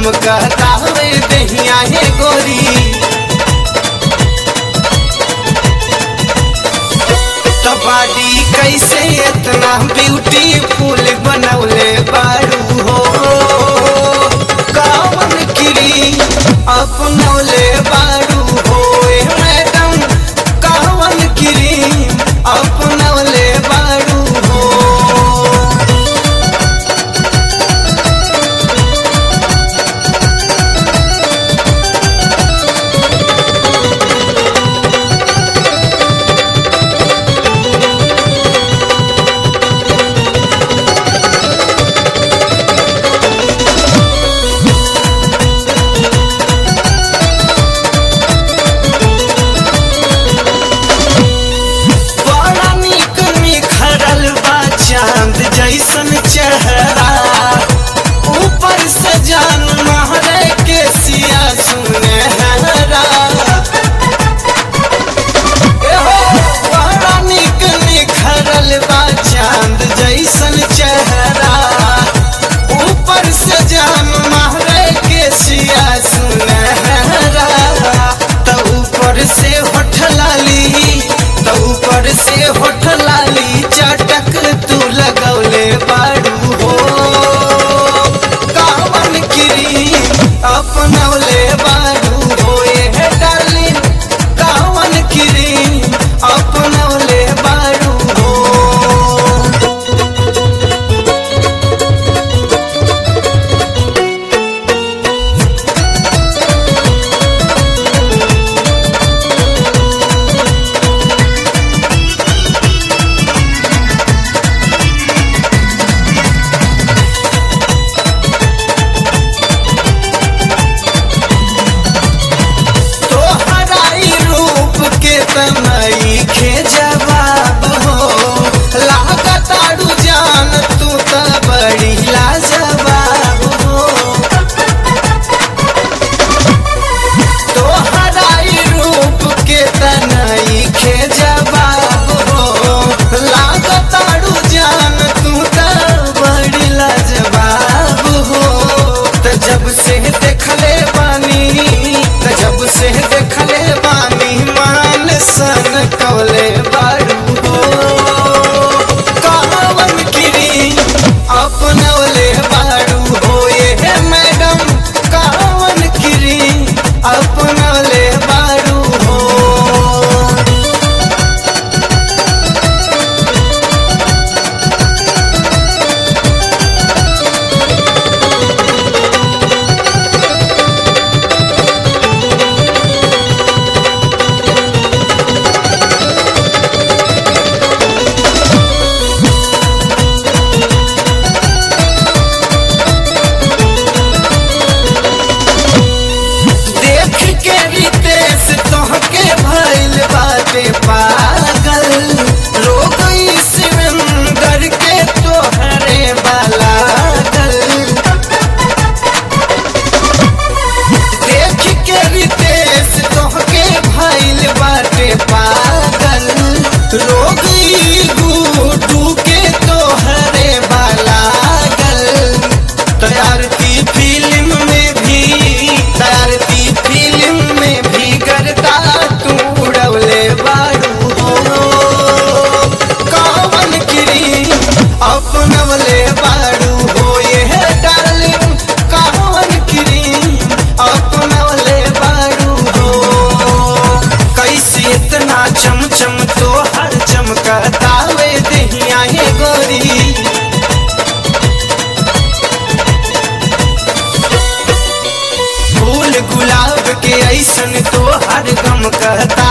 गम कहतावे दहिया हे गोरी। बाडी कैसे इतना ब्यूटीफुल बनौले बारू हो, कौन क्रीम अपनौले बारू हो मैडम, कौन क्रीम अपनौले बारू हो। जैसन चेहरा ऊपर से जान महरे के सिया सुनहरा, बड़ा निक निखरल बा चांद जैसन चेहरा ऊपर से जान महरे के सिया सुनहरा। तो ऊपर से होठ लाली, तो ऊपर से होठ लाली चटक तू लगौले बारू हो, कौन क्रीम अपनौले बारू हो ये डार्लिंग, कौन क्रीम अपनौले बारू हो। तनई के जवाब हो, लागताड़ू जान तू त बड़ी लाजवाब हो। तोहराई रूप के तनई के जवाब हो, लागताड़ू जान तू त बड़ी लाजवाब हो। त जब से देखले बानी, त जब से देखले बानी मान सन कौले बारू हो, कौन क्रीम अपनौले बारू हो ये मैडम, कौन क्रीम अपनौले बारू हो। पागल लोग सिवंदर के तोहरे बालागल, देख के रितेश तोहके भइल बाटे पागल, लोग गुडू के तोहरे बालागल। तैयार की फिल्म में भी, तैयार की फिल्म में भी करता तू उड़वले बारू हो, कौन क्रीम अपनवले बारू हो ये डार्लिंग, कौन क्रीम अपनवले बारू हो। कैसे इतना चमचम तो हर चमकतावे दहिया हे गोरी। फूल गुलाब के ऐसन तो हर गम कहता